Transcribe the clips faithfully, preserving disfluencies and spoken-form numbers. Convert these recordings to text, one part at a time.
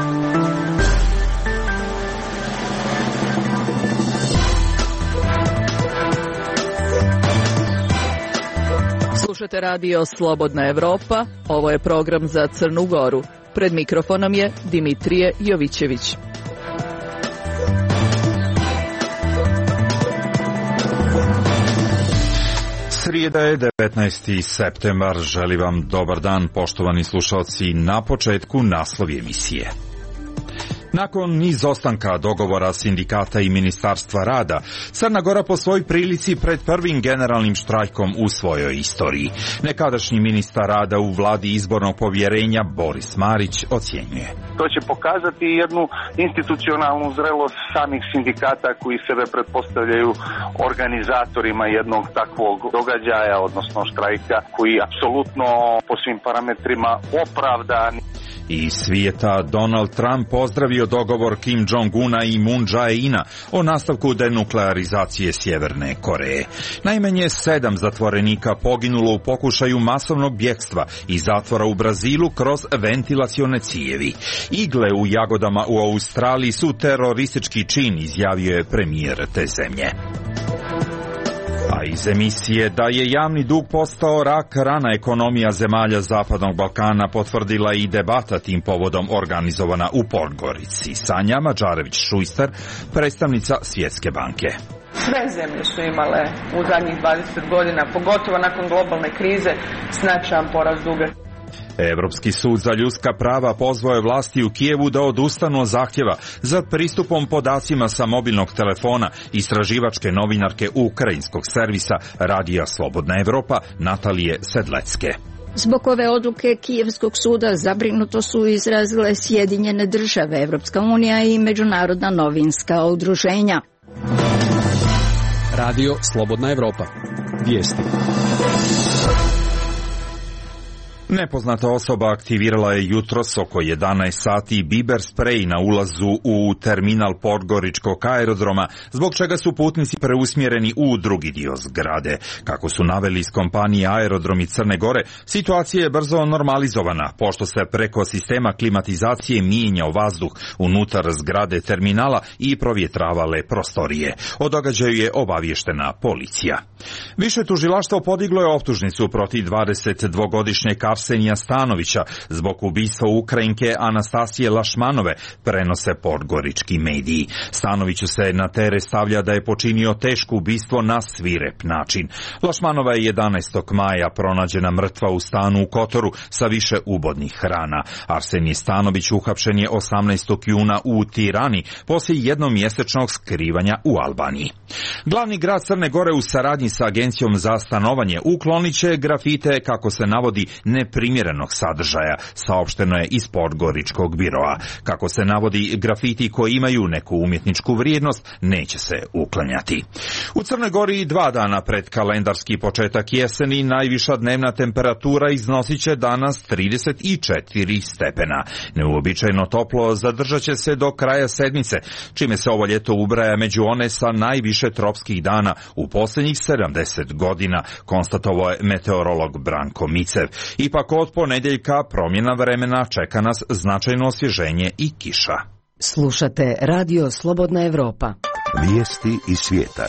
Slušate radio Slobodna Evropa, ovo je program za Crnu Goru. Pred mikrofonom je Dimitrije Jovićević. Srijeda je devetnaesti septembar, želim vam dobar dan poštovani slušalci, na početku naslovi emisije. Nakon izostanka dogovora sindikata i Ministarstva rada, Crna Gora po svoj prilici pred prvim generalnim štrajkom u svojoj istoriji. Nekadašnji ministar rada u vladi izbornog povjerenja Boris Marić ocjenjuje. To će pokazati jednu institucionalnu zrelost samih sindikata koji sebe pretpostavljaju organizatorima jednog takvog događaja, odnosno štrajka, koji apsolutno po svim parametrima opravdan. Iz svijeta Donald Trump pozdravio dogovor Kim Jong-una i Moon Jae-ina o nastavku denuklearizacije Sjeverne Koreje. Najmanje sedam zatvorenika poginulo u pokušaju masovnog bjegstva iz zatvora u Brazilu kroz ventilacione cijevi. Igle u jagodama u Australiji su teroristički čin, izjavio je premijer te zemlje. A iz emisije da je javni dug postao rak rana ekonomija zemalja Zapadnog Balkana potvrdila i debata tim povodom organizovana u Podgorici. Sanja Mađarević-Šujster, predstavnica Svjetske banke. Sve zemlje su imale u zadnjih dvadeset godina, pogotovo nakon globalne krize, značajan porast duga. Europski sud za ljudska prava pozvao je vlasti u Kijevu da odustanu od zahtjeva za pristupom podacima sa mobilnog telefona istraživačke novinarke ukrajinskog servisa Radija Slobodna Evropa Natalije Sedlecke. Zbog ove odluke Kijevskog suda zabrinuto su izrazile Sjedinjene države, Evropska unija i međunarodna novinska udruženja. Radio Slobodna Evropa. Vijesti. Nepoznata osoba aktivirala je jutros oko jedanaest sati biber sprej na ulazu u terminal Podgoričkog aerodroma, zbog čega su putnici preusmjereni u drugi dio zgrade. Kako su naveli iz kompanije Aerodromi Crne Gore, situacija je brzo normalizovana, pošto se preko sistema klimatizacije mijenjao vazduh unutar zgrade terminala i provjetravale prostorije. O događaju je obavještena policija. Više tužilaštvo podiglo je optužnicu protiv dvadesetdvogodišnjeg Arsenija Stanovića zbog ubistva Ukrajinke Anastasije Lašmanove, prenose podgorički mediji. Stanoviću se na teret stavlja da je počinio teško ubistvo na svirep način. Lašmanova je jedanaestog maja pronađena mrtva u stanu u Kotoru sa više ubodnih rana. Arsenij Stanović uhapšen je osamnaestog juna u Tirani poslije jednomjesečnog skrivanja u Albaniji. Glavni grad Crne Gore u saradnji sa Agencijom za stanovanje uklonit će grafite, kako se navodi, neprimjerenog sadržaja, saopšteno je iz Podgoričkog biroa. Kako se navodi, grafiti koji imaju neku umjetničku vrijednost neće se uklanjati. U Crnoj Gori dva dana pred kalendarski početak jeseni najviša dnevna temperatura iznosit će danas trideset četiri stepena. Neuobičajeno toplo zadržat će se do kraja sedmice, čime se ovo ljeto ubraja među one sa najviše tropskih dana u posljednjih sedamdeset godina, konstatovao je meteorolog Branko Micev. Ipak od ponedjeljka promjena vremena čeka nas značajno osvježenje i kiša. Slušate Radio Slobodna Evropa. Vijesti iz svijeta.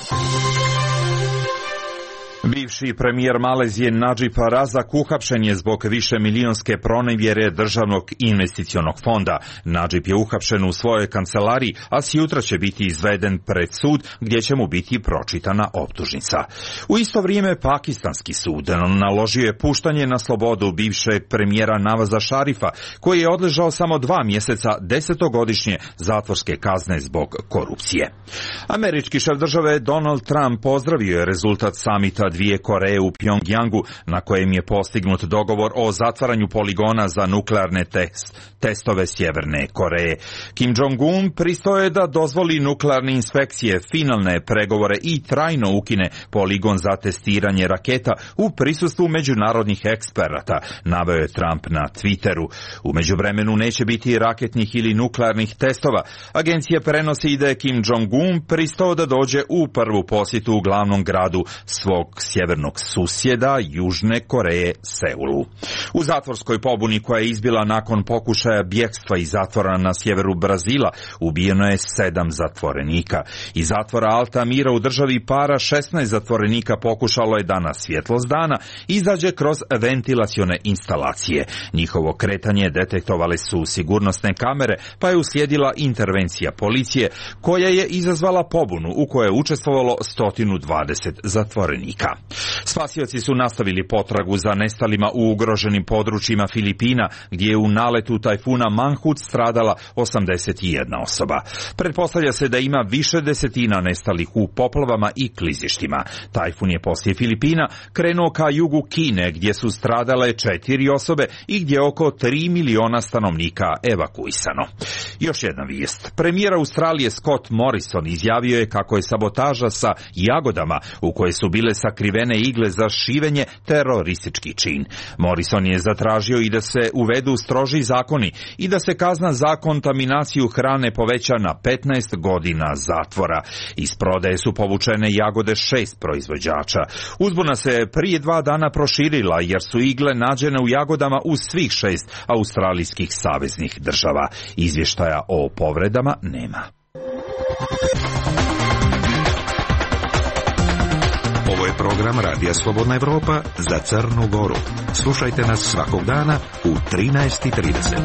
Bivši premijer Malezije Nadžib Razak uhapšen je zbog više milionske pronevjere državnog investicionog fonda. Nadžib je uhapšen u svojoj kancelariji, a sjutra će biti izveden pred sud gdje će mu biti pročitana optužnica. U isto vrijeme pakistanski sud naložio je puštanje na slobodu bivšeg premijera Navaza Šarifa, koji je odležao samo dva mjeseca desetogodišnje zatvorske kazne zbog korupcije. Američki šef države Donald Trump pozdravio je rezultat samita dvije Koreje u Pjongjangu, na kojem je postignut dogovor o zatvaranju poligona za nuklearne test, testove Sjeverne Koreje. Kim Jong-un pristao je da dozvoli nuklearne inspekcije, finalne pregovore i trajno ukine poligon za testiranje raketa u prisustvu međunarodnih eksperata, naveo je Trump na Twitteru. U međuvremenu neće biti raketnih ili nuklearnih testova. Agencija prenosi da je Kim Jong-un pristao da dođe u prvu posjetu u glavnom gradu svog sjevernog susjeda Južne Koreje Seulu. U zatvorskoj pobuni koja je izbila nakon pokušaja bjegstva iz zatvora na sjeveru Brazila ubijeno je sedam zatvorenika. Iz zatvora Altamira u državi Para šesnaest zatvorenika pokušalo je da na svjetlost dana izađe kroz ventilacione instalacije. Njihovo kretanje detektovali su sigurnosne kamere, pa je uslijedila intervencija policije koja je izazvala pobunu u kojoj je učestvovalo sto dvadeset zatvorenika. Spasioci su nastavili potragu za nestalima u ugroženim područjima Filipina, gdje je u naletu tajfuna Manhut stradala osamdeset jedna osoba. Pretpostavlja se da ima više desetina nestalih u poplavama i klizištima. Tajfun je poslije Filipina krenuo ka jugu Kine, gdje su stradale četiri osobe i gdje je oko tri miliona stanovnika evakuisano. Još jedna vijest. Premijer Australije Scott Morrison izjavio je kako je sabotaža sa jagodama u koje su bile sakrivene igle za šivenje teroristički čin. Morrison je zatražio i da se uvedu stroži zakoni i da se kazna za kontaminaciju hrane poveća na petnaest godina zatvora. Iz prodaje su povučene jagode šest proizvođača. Uzbuna se prije dva dana proširila jer su igle nađene u jagodama u svih šest australijskih saveznih država. Izvještaja o povredama nema. Ovo je program Radija Slobodna Evropa za Crnu Goru. Slušajte nas svakog dana u trinaest i trideset.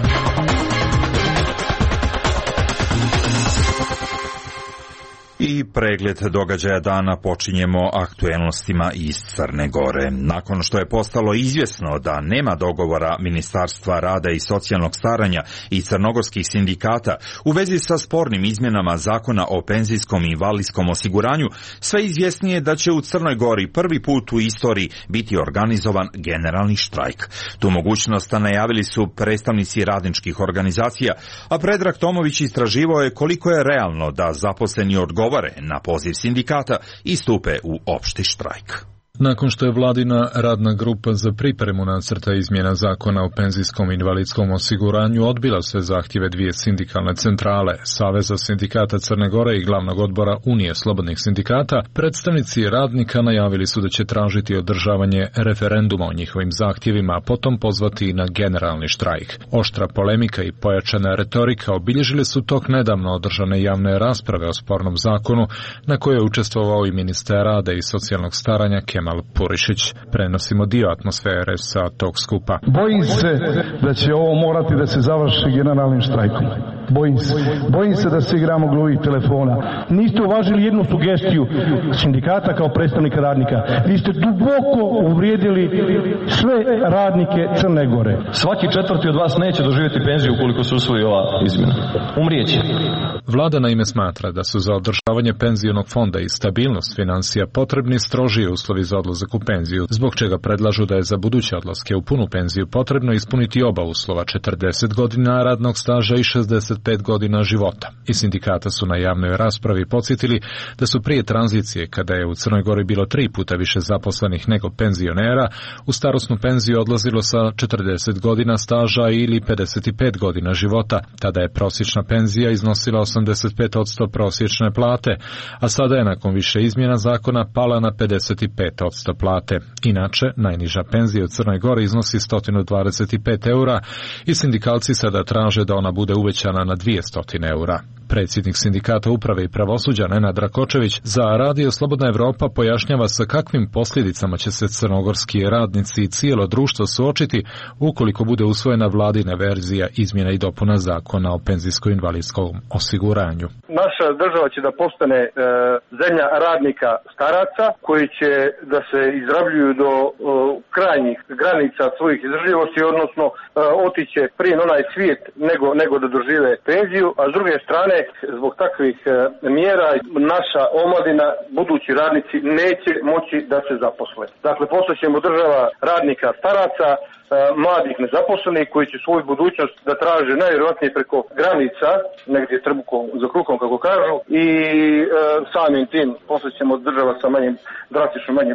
I pregled događaja dana počinjemo aktuelnostima iz Crne Gore. Nakon što je postalo izvjesno da nema dogovora Ministarstva rada i socijalnog staranja i crnogorskih sindikata u vezi sa spornim izmjenama zakona o penzijskom i invalidskom osiguranju, sve izvjesnije je da će u Crnoj Gori prvi put u istoriji biti organizovan generalni štrajk. Tu mogućnost najavili su predstavnici radničkih organizacija, a Predrag Tomović istraživao je koliko je realno da zaposleni odgovore na poziv sindikata i stupe u opšti štrajk. Nakon što je vladina radna grupa za pripremu nacrta izmjena zakona o penzijskom i invalidskom osiguranju odbila sve zahtjeve dvije sindikalne centrale, Saveza sindikata Crne Gore i glavnog odbora Unije slobodnih sindikata, predstavnici radnika najavili su da će tražiti održavanje referenduma o njihovim zahtjevima, a potom pozvati na generalni štrajk. Oštra polemika i pojačana retorika obilježili su tok nedavno održane javne rasprave o spornom zakonu, na kojoj je učestvovao i ministar rada i socijalnog staranja Kemal Purišić. Prenosimo dio atmosfere sa tog skupa. Bojim se da će ovo morati da se završi generalnim štrajkom. Bojim se. Bojim se da se igramo gluvih telefona. Niste uvažili jednu sugestiju sindikata kao predstavnika radnika. Vi ste duboko uvrijedili sve radnike Crne Gore. Svaki četvrti od vas neće doživjeti penziju ukoliko se usvoji ova izmjena. Umrijeće. Vlada naime smatra da su za održavanje penzionog fonda i stabilnost financija potrebni strožiji uslovi za odlazak u penziju, zbog čega predlažu da je za buduće odlaske u punu penziju potrebno ispuniti oba uslova, četrdeset godina radnog staža i šezdeset pet godina života. I sindikata su na javnoj raspravi podsjetili da su prije tranzicije, kada je u Crnoj Gori bilo tri puta više zaposlenih nego penzionera, u starosnu penziju odlazilo sa četrdeset godina staža ili pedeset pet godina života. Tada je prosječna penzija iznosila osamdeset pet posto prosječne plate, a sada je nakon više izmjena zakona pala na pedeset pet posto plate. Inače, najniža penzija u Crnoj Gori iznosi sto dvadeset pet eura i sindikalci sada traže da ona bude uvećana na dvjesto eura. Predsjednik sindikata uprave i pravosuđa Nenad Rakočević za Radio Slobodna Evropa pojašnjava sa kakvim posljedicama će se crnogorski radnici i cijelo društvo suočiti ukoliko bude usvojena vladina verzija izmjena i dopuna zakona o penzijsko-invalidskom osiguranju. Naša država će da postane e, zemlja radnika staraca koji će da se izrabljuju do e, krajnjih granica svojih izdržljivosti, odnosno e, otiće prije na onaj svijet nego, nego da dožive penziju, a s druge strane zbog takvih e, mjera naša omladina, budući radnici neće moći da se zaposle. Dakle, postaćemo država radnika staraca, e, mladih nezaposlenih koji će svoju budućnost da traže najvjerojatnije preko granica, negdje trbukom za kruhom kako kažu, i e, samim tim postaćemo država sa manjim, drastično manje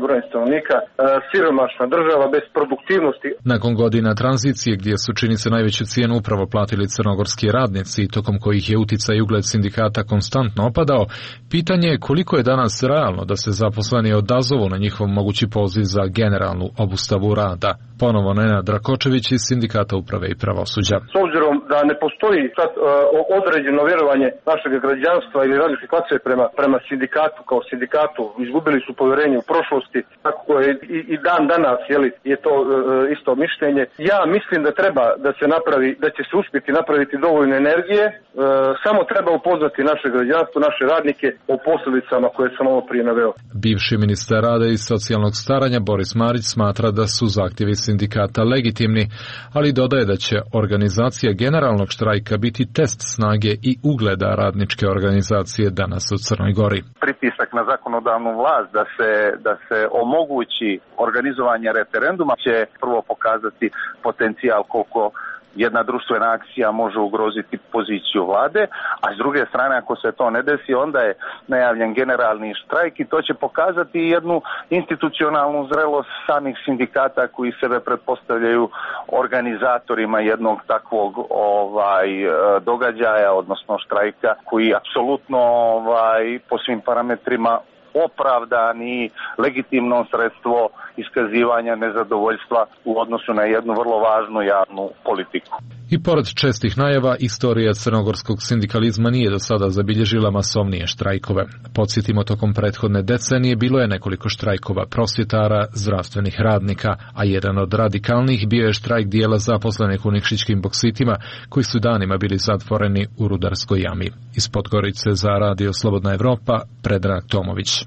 brojem stanovnika, siromašna država bez produktivnosti. Nakon godina tranzicije gdje su čini se najveću cijenu upravo platili crnogorski radnici, tokom kojih je uticaj i ugled sindikata konstantno opadao, pitanje je koliko je danas realno da se zaposleni odazovu na njihov mogući poziv za generalnu obustavu rada. Ponovo Nenad Drakočević iz Sindikata uprave i pravosuđa. S obzirom da ne postoji sad uh, određeno vjerovanje našeg građanstva ili radničke klase prema, prema sindikatu kao sindikatu, izgubili su povjerenje u prošlosti, tako je i, i dan danas jeli, je to uh, isto mišljenje. Ja mislim da treba da se napravi, da će se uspjeti napraviti dovoljno energije, uh, samo treba upoznati naše građanstvo, naše radnike o posljedicama koje sam ovo prije naveo. Bivši ministar rada i socijalnog staranja Boris Marić smatra da su zahtjevi sindikata legitimni, ali dodaje da će organizacija generalnog štrajka biti test snage i ugleda radničke organizacije danas u Crnoj Gori. Pritisak na zakonodavnu vlast da se, da se omogući organizovanje referenduma će prvo pokazati potencijal koliko jedna društvena akcija može ugroziti poziciju vlade, a s druge strane ako se to ne desi onda je najavljen generalni štrajk i to će pokazati jednu institucionalnu zrelost samih sindikata koji sebe pretpostavljaju organizatorima jednog takvog ovaj događaja, odnosno štrajka koji apsolutno ovaj po svim parametrima opravdani legitimno sredstvo iskazivanja nezadovoljstva u odnosu na jednu vrlo važnu javnu politiku. I pored čestih najava, istorija crnogorskog sindikalizma nije do sada zabilježila masovnije štrajkove. Podsjetimo, tokom prethodne decenije bilo je nekoliko štrajkova prosvjetara, zdravstvenih radnika, a jedan od radikalnih bio je štrajk dijela zaposlenih u nikšićkim boksitima, koji su danima bili zatvoreni u rudarskoj jami. Iz Podgorice za Radio Slobodna Evropa, Predrag Tomović.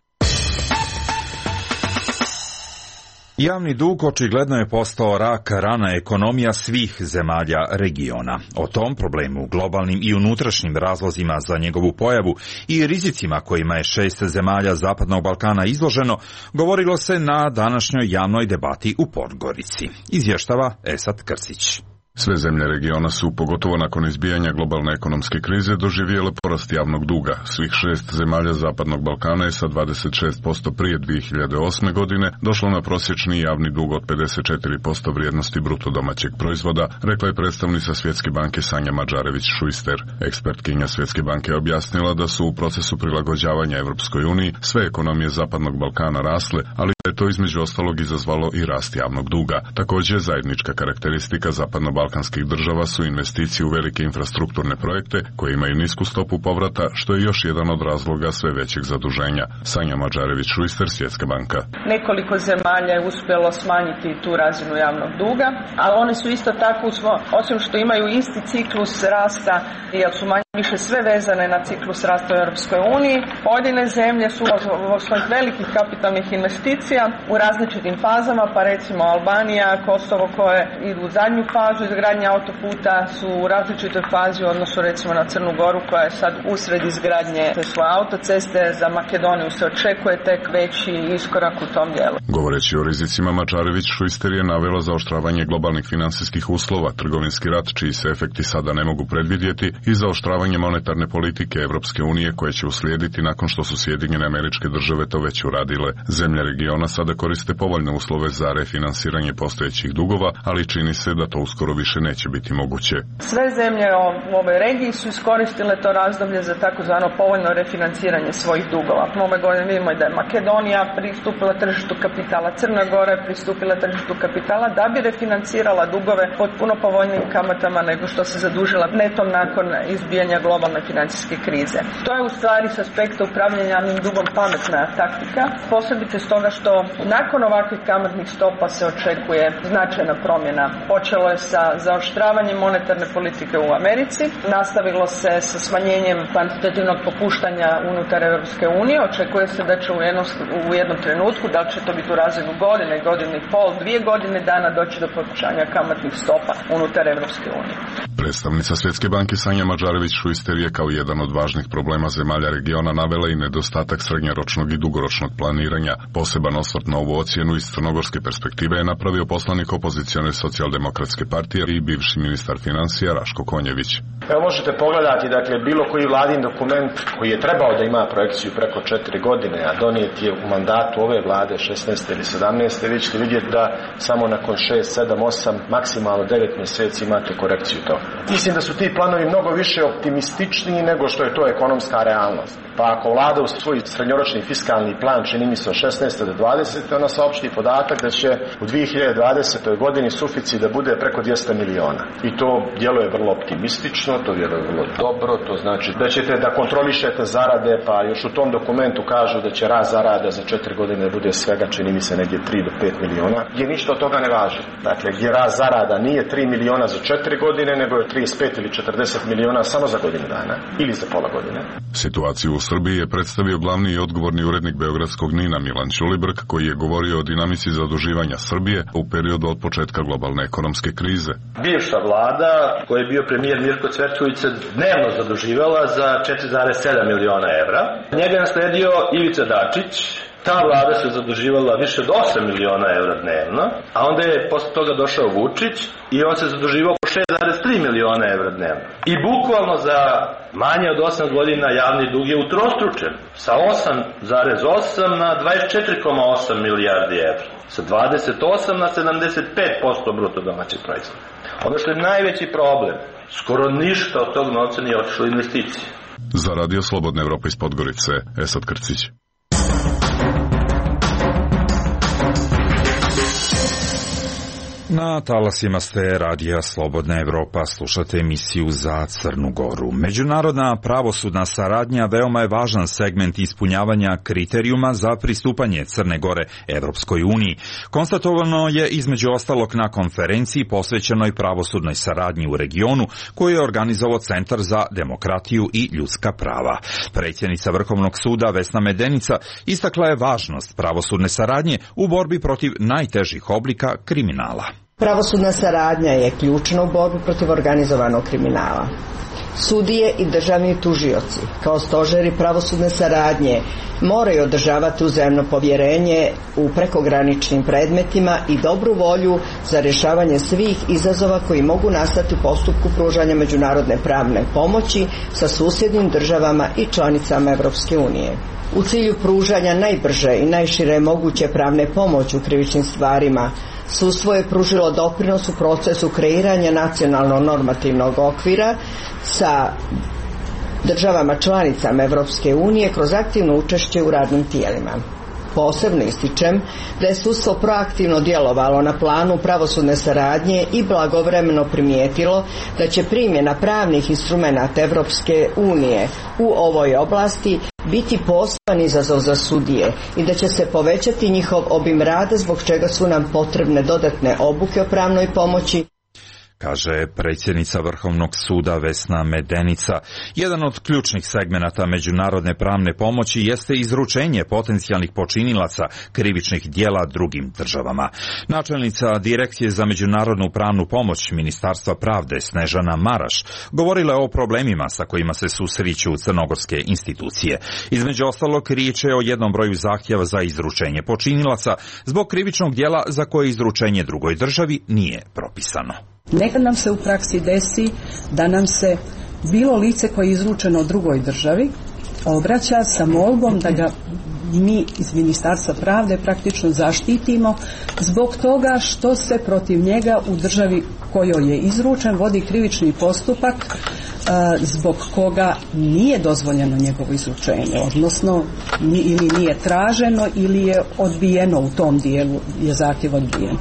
Javni dug očigledno je postao rak rana ekonomija svih zemalja regiona. O tom problemu, globalnim i unutrašnjim razlozima za njegovu pojavu i rizicima kojima je šest zemalja Zapadnog Balkana izloženo, govorilo se na današnjoj javnoj debati u Podgorici. Izvještava Esat Krsić. Sve zemlje regiona su, pogotovo nakon izbijanja globalne ekonomske krize, doživjele porast javnog duga. Svih šest zemalja Zapadnog Balkana je sa dvadeset šest posto prije dvije hiljade osme godine došlo na prosječni javni dug od pedeset četiri posto vrijednosti bruto domaćeg proizvoda, rekla je predstavnica Svjetske banke Sanja Mađarević-Šuister. Ekspertkinja Svjetske banke je objasnila da su u procesu prilagođavanja Europskoj uniji sve ekonomije Zapadnog Balkana rasle, ali je to između ostalog izazvalo i rast javnog duga. Također, zajednička karakteristika zapadno-balkanskih država su investicije u velike infrastrukturne projekte koje imaju nisku stopu povrata, što je još jedan od razloga sve većeg zaduženja. Sanja Mađarević-Šuister, Svjetska banka. Nekoliko zemalja je uspjelo smanjiti tu razinu javnog duga, ali one su isto tako, osim što imaju isti ciklus rasta, jer su manje više sve vezane na ciklus rasta u Europskoj uniji, pojedine zemlje su u svojih velikih kapitalnih investicija u različitim fazama, pa recimo Albanija, Kosovo koje idu u zadnju fazu izgradnje autoputa su u različitoj fazi u odnosu recimo na Crnu Goru koja je sad usred izgradnje te svoje autoceste. Za Makedoniju se očekuje tek veći iskorak u tom dijelu. Govoreći o rizicima, Mađarević-Šuister je navela zaoštravanje globalnih financijskih uslova, trgovinski rat čiji se efekti sada ne mogu predvidjeti i zaoštravanje monetarne politike Europske unije koje će uslijediti nakon što su Sjedinjene Američke Države to već uradile. Zemlje regiona sada koriste povoljne uslove za refinansiranje postojećih dugova, ali čini se da to uskoro više neće biti moguće. Sve zemlje u ovoj regiji su iskoristile to razdoblje za takozvano povoljno refinansiranje svojih dugova. Ove godine vidimo da je Makedonija pristupila tržištu kapitala, Crna Gora je pristupila tržištu kapitala da bi refinancirala dugove pod puno povoljnijim kamatama nego što se zadužila netom nakon izbijanja globalne financijske krize. To je u stvari s aspekta upravljanja javnim dugom pametna taktika, posebice stoga što nakon ovakvih kamatnih stopa se očekuje značajna promjena. Počelo je sa zaoštravanjem monetarne politike u Americi, nastavilo se sa smanjenjem kvantitativnog popuštanja unutar Europske unije, očekuje se da će u jednom, u jednom trenutku, da li će to biti u razinu godine, godine i pol, dvije godine dana doći do povećanja kamatnih stopa unutar Europske unije. Predstavnica Svjetske banke Sanja Mađarević Milošu Isterije kao jedan od važnih problema zemalja regiona navela i nedostatak srednjoročnog i dugoročnog planiranja. Poseban osvrt na ovu ocjenu iz crnogorske perspektive je napravio poslanik opozicione socijaldemokratske partije i bivši ministar financija Raško Konjević. Evo možete pogledati, dakle, bilo koji vladin dokument koji je trebao da ima projekciju preko četiri godine, a donijet je u mandatu ove vlade šesnaeste ili sedamnaeste, vi ćete vidjeti da samo nakon šest, sedam, osam, maksimalno devet mjeseci imate korekciju toga. Mislim da su ti planovi mnogo više optimističniji nego što je to ekonomska realnost. Pa ako vlada u svoj srednjoročni fiskalni plan, čini mi se od šesnaeste do dvadesete, ona saopšti podatak da će u dvije hiljade dvadesetoj godini suficit da bude preko dvjesto miliona. I to djeluje vrlo optimistično, to djeluje vrlo dobro, to znači da ćete da kontrolišete zarade, pa još u tom dokumentu kažu da će rast zarada za četiri godine bude svega, čini mi se, negdje tri do pet miliona, gdje ništa od toga ne važi. Dakle, gdje rast zarada nije tri miliona za četiri godine, nego je trideset pet ili četrdeset miliona samo za godinu dana ili za pola godine. Situaciju u Srbiji je predstavio glavni i odgovorni urednik beogradskog Nina Milan Ćulibrk, koji je govorio o dinamici zaduživanja Srbije u periodu od početka globalne ekonomske krize. Bivša vlada, koji je bio premijer Mirko Cvetković, se dnevno zaduživala za četiri zarez sedam miliona evra. Njega je nasledio Ivica Dačić. Ta vlada se zaduživala više od osam miliona evra dnevno, a onda je posle toga došao Vučić i on se zaduživao po šest zarez tri miliona evra dnevno. I bukvalno za manje od osam godina javni dug je utrostručen, sa osam zarez osam na dvadeset četiri zarez osam milijardi evra, sa dvadeset osam na sedamdeset pet posto bruto domaćeg proizvoda. Ono što je najveći problem, skoro ništa od tog novca nije otišlo investicije. Za Radio Slobodna Evropa iz Podgorice, Esad Krcić. Na talasima ste Radija Slobodna Evropa, slušate emisiju za Crnu Goru. Međunarodna pravosudna saradnja veoma je važan segment ispunjavanja kriterijuma za pristupanje Crne Gore Evropskoj uniji. Konstatovano je između ostalog na konferenciji posvećenoj pravosudnoj saradnji u regionu koju je organizovao Centar za demokratiju i ljudska prava. Predsjednica Vrhovnog suda Vesna Medenica istakla je važnost pravosudne saradnje u borbi protiv najtežih oblika kriminala. Pravosudna saradnja je ključna u borbi protiv organizovanog kriminala. Sudije i državni tužioci, kao stožeri pravosudne saradnje, moraju održavati uzajamno povjerenje u prekograničnim predmetima i dobru volju za rješavanje svih izazova koji mogu nastati u postupku pružanja međunarodne pravne pomoći sa susjednim državama i članicama Evropske unije. U cilju pružanja najbrže i najšire moguće pravne pomoći u krivičnim stvarima, sudstvo je pružilo doprinos u procesu kreiranja nacionalnog normativnog okvira sa državama članicama Evropske unije kroz aktivno učešće u radnim tijelima. Posebno ističem da je sudstvo proaktivno djelovalo na planu pravosudne saradnje i blagovremeno primijetilo da će primjena pravnih instrumenata Evropske unije u ovoj oblasti biti poseban izazov za sudije i da će se povećati njihov obim rada, zbog čega su nam potrebne dodatne obuke o pravnoj pomoći, kaže predsjednica Vrhovnog suda Vesna Medenica. Jedan od ključnih segmenata međunarodne pravne pomoći jeste izručenje potencijalnih počinilaca krivičnih djela drugim državama. Načelnica Direkcije za međunarodnu pravnu pomoć Ministarstva pravde Snežana Maraš govorila je o problemima sa kojima se susreću crnogorske institucije. Između ostalog, riječ je o jednom broju zahtjeva za izručenje počinilaca zbog krivičnog djela za koje izručenje drugoj državi nije propisano. Nekad nam se u praksi desi da nam se bilo lice koje je izručeno drugoj državi obraća sa molbom da ga mi iz Ministarstva pravde praktično zaštitimo zbog toga što se protiv njega u državi kojoj je izručen vodi krivični postupak zbog koga nije dozvoljeno njegovo izručenje, odnosno ili nije traženo ili je odbijeno, u tom dijelu je zahtjev odbijen.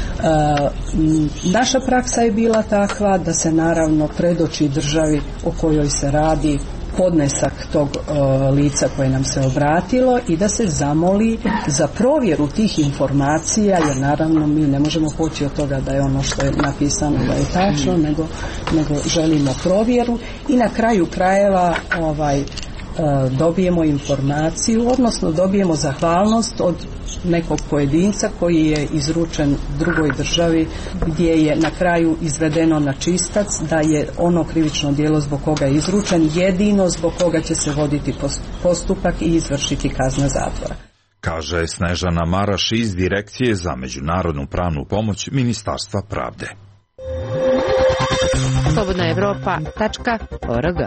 Naša praksa je bila takva da se naravno predoči državi o kojoj se radi podnesak tog uh, lica koje nam se obratilo i da se zamoli za provjeru tih informacija, jer naravno mi ne možemo poći od toga da je ono što je napisano da je tačno, nego, nego želimo provjeru i na kraju krajeva ovaj dobijemo informaciju, odnosno dobijemo zahvalnost od nekog pojedinca koji je izručen drugoj državi gdje je na kraju izvedeno na čistac da je ono krivično djelo zbog koga je izručen jedino zbog koga će se voditi postupak i izvršiti kazna zatvora. Kaže Snežana Maraš iz Direkcije za međunarodnu pravnu pomoć Ministarstva pravde. slobodna evropa tačka org.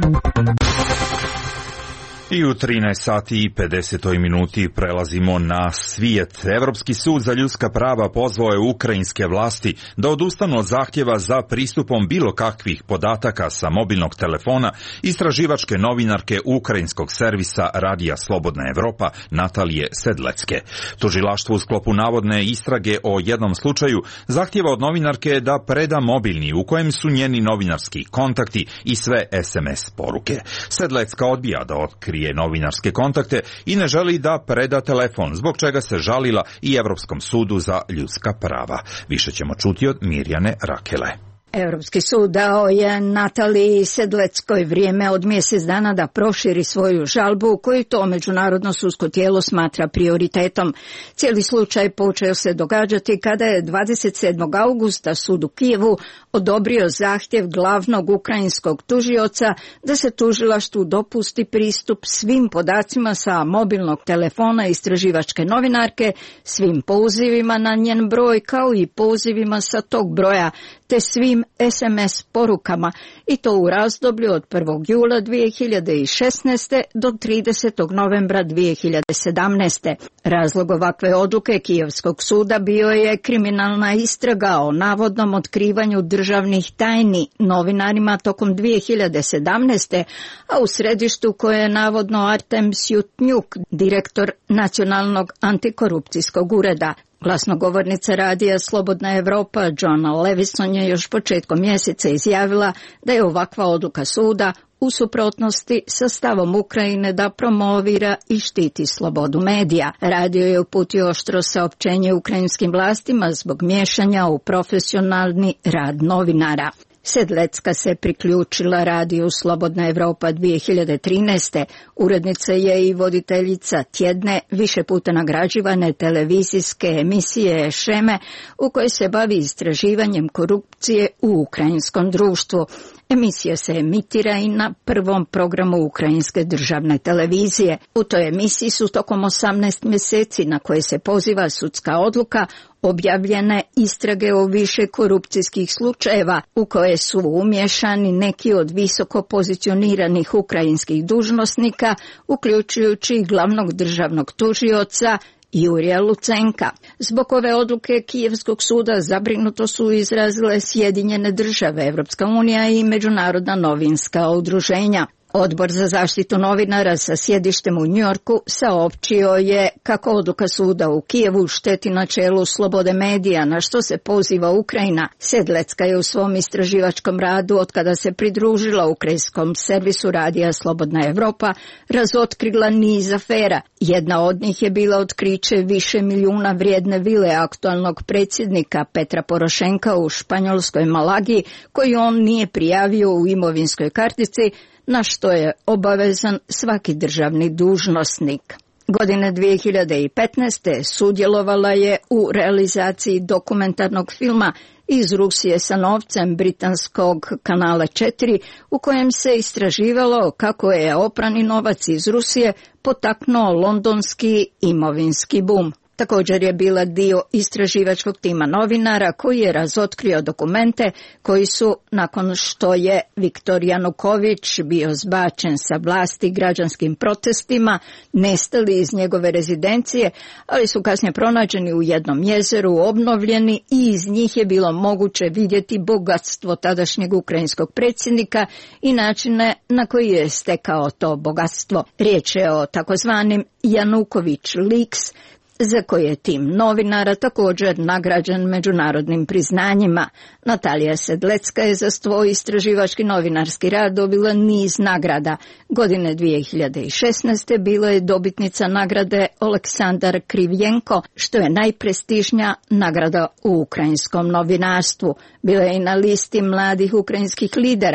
I u trinaest sati i pedeset minuti prelazimo na svijet. Evropski sud za ljudska prava pozvao je ukrajinske vlasti da odustanu od zahtjeva za pristupom bilo kakvih podataka sa mobilnog telefona istraživačke novinarke ukrajinskog servisa Radija Slobodna Evropa Natalije Sedlecke. Tužilaštvo u sklopu navodne istrage o jednom slučaju zahtjeva od novinarke da preda mobilni u kojem su njeni novinarski kontakti i sve es em es poruke. Sedlecka odbija da otkrije novinarske kontakte i ne želi da preda telefon, zbog čega se žalila i Evropskom sudu za ljudska prava. Više ćemo čuti od Mirjane Rakele. Europski sud dao je Nataliji Sedleckoj vrijeme od mjesec dana da proširi svoju žalbu koju to međunarodno sudsko tijelo smatra prioritetom. Cijeli slučaj počeo se događati kada je dvadeset sedmog augusta sud u Kijevu odobrio zahtjev glavnog ukrajinskog tužioca da se tužilaštvu dopusti pristup svim podacima sa mobilnog telefona istraživačke novinarke, svim pozivima na njen broj kao i pozivima sa tog broja, te svim es em es porukama i to u razdoblju od prvog jula dvije hiljade šesnaeste do tridesetog novembra dvije hiljade sedamnaeste. Razlog ovakve odluke Kijevskog suda bio je kriminalna istraga o navodnom otkrivanju državnih tajni novinarima tokom dvije hiljade sedamnaeste. a u središtu koje je navodno Artem Sjutnjuk, direktor Nacionalnog antikorupcijskog ureda. Glasnogovornica radija Slobodna Evropa Johna Levison je još početkom mjeseca izjavila da je ovakva odluka suda u suprotnosti sa stavom Ukrajine da promovira i štiti slobodu medija. Radio je uputio oštro saopćenje ukrajinskim vlastima zbog miješanja u profesionalni rad novinara. Sedlecka se priključila radiju Slobodna Evropa dvije hiljade trinaeste. Urednica je i voditeljica tjedne, više puta nagrađivane televizijske emisije Šeme, u kojoj se bavi istraživanjem korupcije u ukrajinskom društvu. Emisija se emitira i na prvom programu ukrajinske državne televizije. U toj emisiji su tokom osamnaest mjeseci na koje se poziva sudska odluka objavljene istrage o više korupcijskih slučajeva u koje su umješani neki od visoko pozicioniranih ukrajinskih dužnosnika, uključujući i glavnog državnog tužioca Jurija Lucenka. Zbog ove odluke Kijevskog suda zabrinuto su izrazile Sjedinjene države, Evropska unija i međunarodna novinska udruženja. Odbor za zaštitu novinara sa sjedištem u Njujorku saopćio je kako odluka suda u Kijevu šteti načelu slobode medija, na što se poziva Ukrajina. Sedlecka je u svom istraživačkom radu, od kada se pridružila ukrajinskom servisu radija Slobodna Evropa, razotkrila niz afera. Jedna od njih je bila otkriće više milijuna vrijedne vile aktualnog predsjednika Petra Porošenka u španjolskoj Malagi, koju on nije prijavio u imovinskoj kartici, na što je obavezan svaki državni dužnosnik. Godine dvije hiljade petnaeste. sudjelovala je u realizaciji dokumentarnog filma iz Rusije sa novcem britanskog kanala četiri, u kojem se istraživalo kako je oprani novac iz Rusije potaknuo londonski imovinski bum. Također je bila dio istraživačkog tima novinara koji je razotkrio dokumente koji su, nakon što je Viktor Januković bio zbačen sa vlasti građanskim protestima, nestali iz njegove rezidencije, ali su kasnije pronađeni u jednom jezeru, obnovljeni i iz njih je bilo moguće vidjeti bogatstvo tadašnjeg ukrajinskog predsjednika i načine na koji je stekao to bogatstvo. Riječ je o takozvanim Januković Leaks, za koje je tim novinara također nagrađen međunarodnim priznanjima. Natalija Sedlecka je za svoj istraživački novinarski rad dobila niz nagrada. Godine dvije hiljade šesnaeste. bila je dobitnica nagrade Oleksandar Krivjenko, što je najprestižnija nagrada u ukrajinskom novinarstvu. Bila je i na listi mladih ukrajinskih lidera.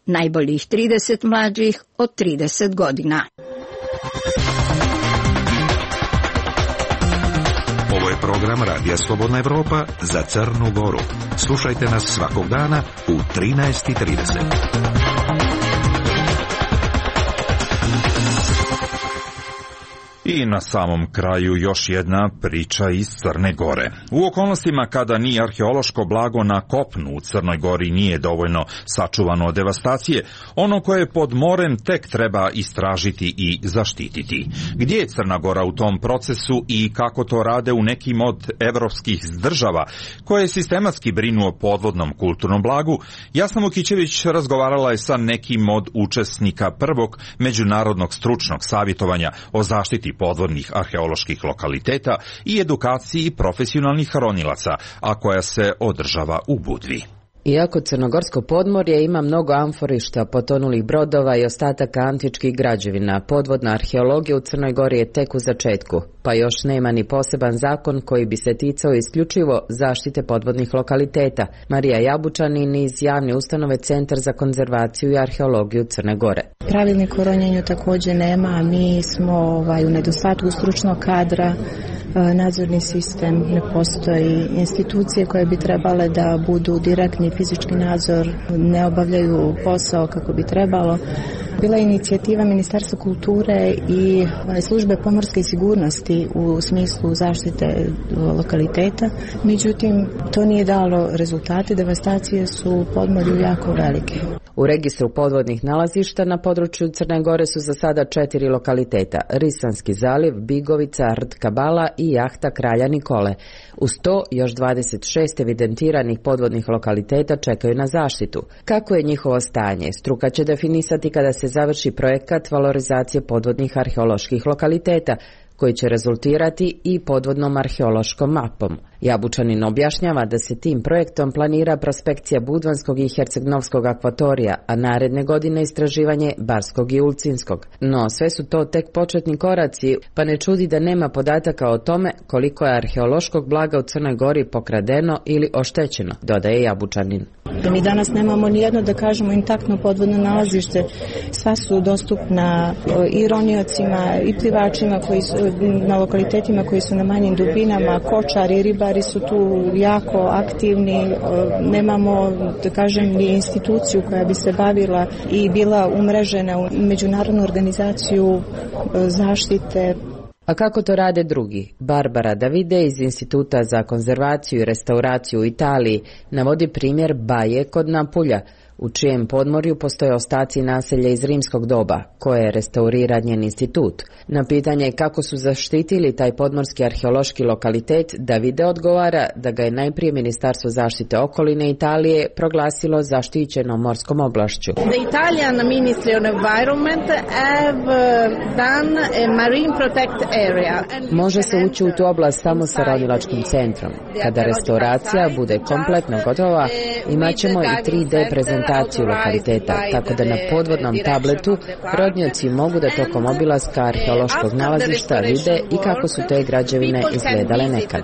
najboljih trideset mlađih od trideset godina. Ovo je program Radija Slobodna Evropa za Crnu Goru. Slušajte nas svakog dana u trinaest i trideset. I na samom kraju još jedna priča iz Crne Gore. U okolnostima kada ni arheološko blago na kopnu u Crnoj Gori nije dovoljno sačuvano od devastacije, ono koje je pod morem tek treba istražiti i zaštititi. Gdje je Crna Gora u tom procesu i kako to rade u nekim od evropskih država koje sistematski brinu o podvodnom kulturnom blagu, Jasna Vukićević razgovarala je sa nekim od učesnika prvog međunarodnog stručnog savjetovanja o zaštiti podvodnih arheoloških lokaliteta i edukaciji profesionalnih ronilaca, a koja se održava u Budvi. Iako crnogorsko podmorje ima mnogo amforišta, potonulih brodova i ostataka antičkih građevina, podvodna arheologija u Crnoj Gori je tek u začetku, pa još nema ni poseban zakon koji bi se ticao isključivo zaštite podvodnih lokaliteta. Marija Jabučanin iz javne ustanove Centar za konzervaciju i arheologiju Crne Gore. Pravilnik o ronjenju također nema, mi smo ovaj, u nedostatku stručnog kadra, nadzorni sistem, ne postoji, institucije koje bi trebale da budu direktni fizički nadzor, ne obavljaju posao kako bi trebalo. Bila je inicijativa Ministarstva kulture i službe pomorske sigurnosti u smislu zaštite lokaliteta, međutim to nije dalo rezultate, devastacije su u podmorju jako velike. U registru podvodnih nalazišta na području Crne Gore su za sada četiri lokaliteta: Risanski zaliv, Bigovica, Rt Kabala i jahta Kralja Nikole. Uz to još dvadeset šest evidentiranih podvodnih lokaliteta čekaju na zaštitu. Kako je njihovo stanje? Struka će definisati kada se završi projekat valorizacije podvodnih arheoloških lokaliteta, koji će rezultirati i podvodnom arheološkom mapom. Jabučanin objašnjava da se tim projektom planira prospekcija Budvanskog i Herceg-Novskog akvatorija, a naredne godine istraživanje Barskog i Ulcinskog. No, sve su to tek početni koraci, pa ne čudi da nema podataka o tome koliko je arheološkog blaga u Crnoj Gori pokradeno ili oštećeno, dodaje Jabučanin. Mi danas nemamo ni jedno, da kažemo, intaktno podvodno nalazište. Sva su dostupna i roniocima i plivačima koji su na lokalitetima koji su na manjim dubinama, kočari i ribari su tu jako aktivni. Nemamo, da kažem, ni instituciju koja bi se bavila i bila umrežena u međunarodnu organizaciju zaštite. A kako to rade drugi? Barbara Davide iz Instituta za konzervaciju i restauraciju u Italiji navodi primjer Baje kod Napulja, u čijem podmorju postoje ostaci naselja iz rimskog doba, koje je restauriran njen institut. Na pitanje kako su zaštitili taj podmorski arheološki lokalitet, Davide odgovara da ga je najprije Ministarstvo zaštite okoline Italije proglasilo zaštićenom morskom oblašću. The Italian Ministry of Environment have done a marine protect area. Može se ući u tu oblast samo sa ronilačkim centrom. Kada restauracija bude kompletno gotova, imat ćemo i tri D prezentaciju lokaliteta, tako da na podvodnom tabletu rodnjaci mogu da tokom obilaska arheološkog nalazišta vide i kako su te građevine izgledale nekad.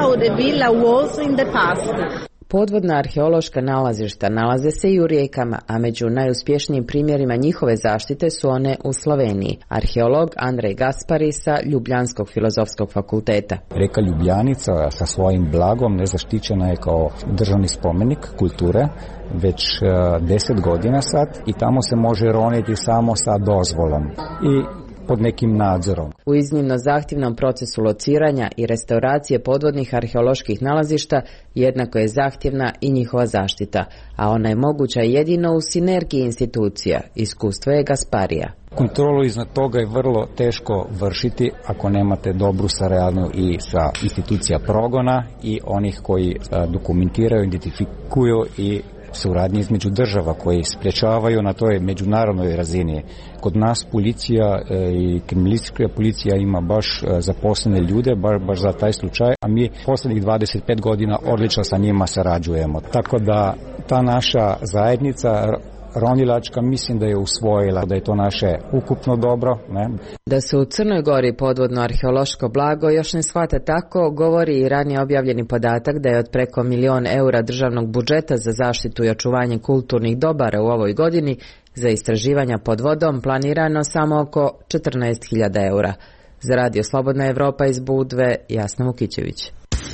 Podvodna arheološka nalazišta nalaze se i u rijekama, a među najuspješnijim primjerima njihove zaštite su one u Sloveniji. Arheolog Andrej Gaspari sa Ljubljanskog filozofskog fakulteta. Reka Ljubljanica sa svojim blagom nezaštićena je kao državni spomenik kulture već deset godina sad i tamo se može roniti samo sa dozvolom i pod nekim nadzorom. U iznimno zahtjevnom procesu lociranja i restauracije podvodnih arheoloških nalazišta jednako je zahtjevna i njihova zaštita, a ona je moguća jedino u sinergiji institucija. Iskustvo je Gasparija. Kontrolu iznad toga je vrlo teško vršiti ako nemate dobru saradnju i sa institucija progona i onih koji dokumentiraju, identifikuju i suradnje između država koji sprječavaju na toj međunarodnoj razini. Kod nas policija i kriminalistička policija ima baš zaposlene ljude, baš, baš za taj slučaj, a mi posljednjih dvadeset pet godina odlično sa njima sarađujemo. Tako da ta naša zajednica ronilačka, mislim da je usvojila da je to naše ukupno dobro. Ne? Da se u Crnoj Gori podvodno arheološko blago još ne shvata tako, govori i ranije objavljeni podatak da je od preko milion eura državnog budžeta za zaštitu i očuvanje kulturnih dobara u ovoj godini za istraživanja pod vodom planirano samo oko četrnaest hiljada eura. Za Radio Slobodna Evropa iz Budve, Jasna Vukićević.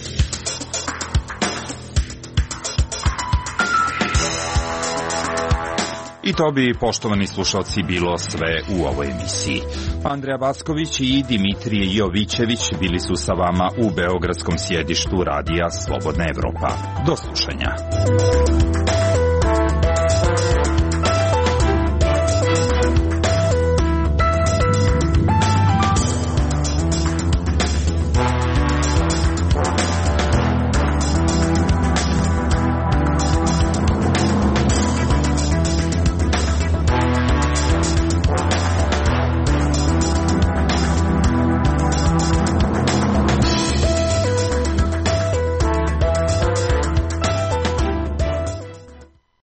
I to bi, poštovani slušalci, bilo sve u ovoj emisiji. Andreja Backović i Dimitrije Jovićević bili su sa vama u beogradskom sjedištu Radija Slobodna Evropa. Do slušanja.